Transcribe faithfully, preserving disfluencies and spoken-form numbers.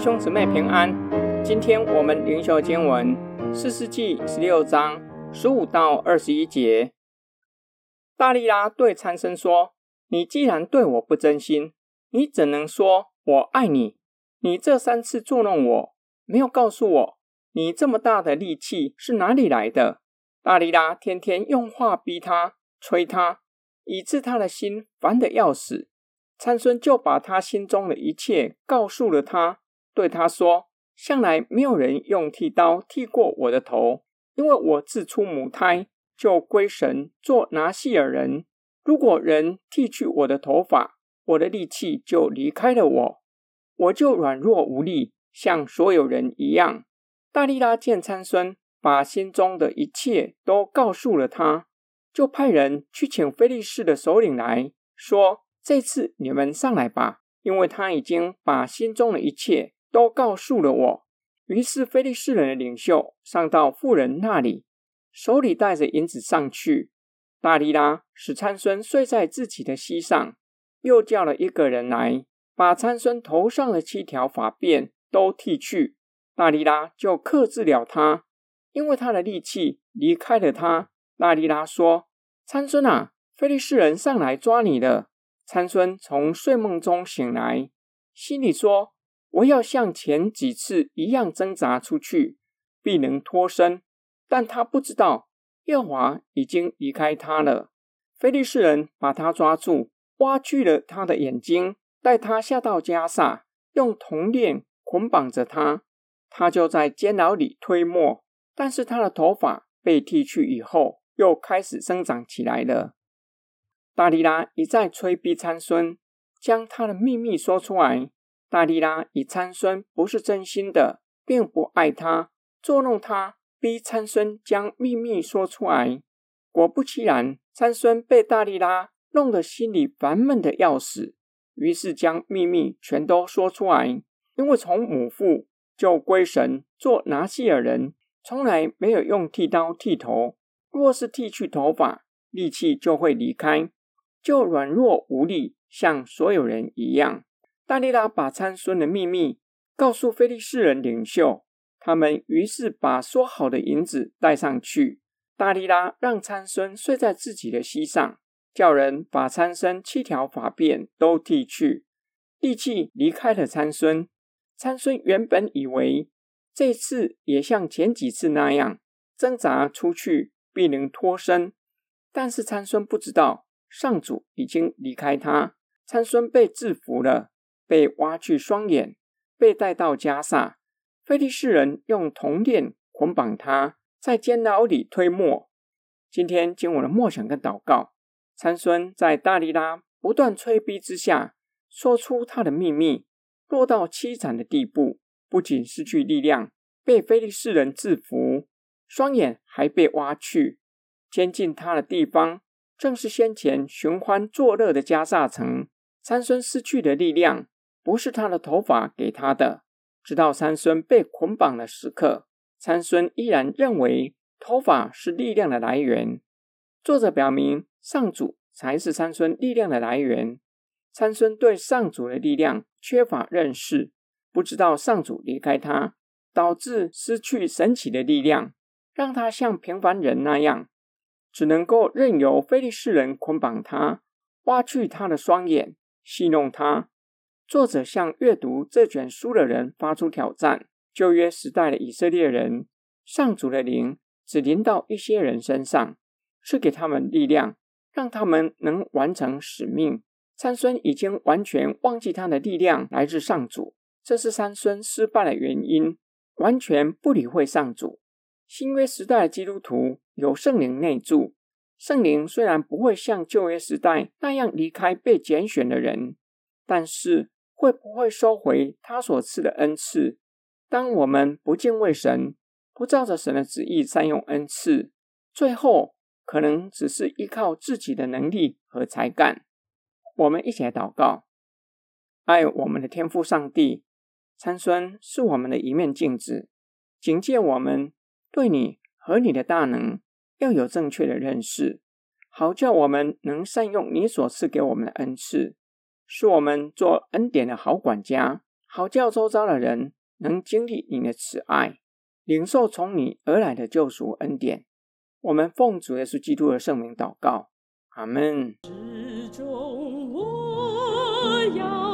兄姊妹平安。今天我们灵修经文士师记十六章十五到二十一节。大利拉对参孙说：你既然对我不真心，你怎能说我爱你？你这三次捉弄我，没有告诉我你这么大的力气是哪里来的。大利拉天天用话逼他，催他，以致他的心烦得要死。参孙就把他心中的一切告诉了他，对他说：向来没有人用剃刀剃过我的头，因为我自出母胎就归神做拿细尔人。如果人剃去我的头发，我的力气就离开了我，我就软弱无力，像所有人一样。大利拉见参孙把心中的一切都告诉了他，就派人去请非利士的首领来说：这次你们上来吧，因为他已经把心中的一切都告诉了我。于是非利士人的领袖上到妇人那里，手里带着银子上去。大利拉使参孙睡在自己的膝上，又叫了一个人来，把参孙头上的七条发辫都剃去。大利拉就克制了他，因为他的力气离开了他。大利拉说：参孙啊，非利士人上来抓你了。参孙从睡梦中醒来，心里说：我要像前几次一样挣扎出去，必能脱身。但他不知道耶和华已经离开他了。非利士人把他抓住，挖去了他的眼睛，带他下到迦萨，用铜链捆绑着他。他就在监牢里推磨，但是他的头发被剃去以后，又开始生长起来了。大利拉一再催逼参孙，将他的秘密说出来。大利拉以参孙不是真心的，并不爱他，捉弄他，逼参孙将秘密说出来。果不其然，参孙被大利拉弄得心里烦闷的要死，于是将秘密全都说出来。因为从母腹就归神做拿细尔人，从来没有用剃刀剃头，若是剃去头发，力气就会离开，就软弱无力，像所有人一样。大利拉把参孙的秘密告诉非利士人领袖，他们于是把说好的银子带上去。大利拉让参孙睡在自己的膝上，叫人把参孙七条发辫都剃去，力气离开了参孙。参孙原本以为这次也像前几次那样挣扎出去，必能脱身，但是参孙不知道上主已经离开他。参孙被制服了，被挖去双眼，被带到迦萨。非利士人用铜链捆绑他，在监牢里推磨。今天经文的默想跟祷告，参孙在大利拉不断催逼之下，说出他的秘密，落到凄惨的地步，不仅失去力量，被非利士人制服，双眼还被挖去。监禁他的地方正是先前寻欢作乐的迦萨城。参孙失去的力量不是他的头发给他的，直到参孙被捆绑的时刻，参孙依然认为头发是力量的来源。作者表明上主才是参孙力量的来源。参孙对上主的力量缺乏认识，不知道上主离开他，导致失去神奇的力量，让他像平凡人那样，只能够任由非利士人捆绑他，挖去他的双眼，戏弄他。作者向阅读这卷书的人发出挑战：旧约时代的以色列人，上主的灵只临到一些人身上，赐给他们力量，让他们能完成使命。参孙已经完全忘记他的力量来自上主，这是参孙失败的原因，完全不理会上主。新约时代的基督徒有圣灵内住，圣灵虽然不会像旧约时代那样离开被拣选的人，但是会不会收回他所赐的恩赐？当我们不敬畏神，不照着神的旨意善用恩赐，最后可能只是依靠自己的能力和才干。我们一起来祷告。爱我们的天父上帝，参孙是我们的一面镜子，警戒我们对你和你的大能要有正确的认识，好叫我们能善用你所赐给我们的恩赐，使我们做恩典的好管家、 好叫周遭的人能经历你的慈爱，领受从你而来的救赎恩典。我们奉主耶稣基督的圣名祷告，阿们。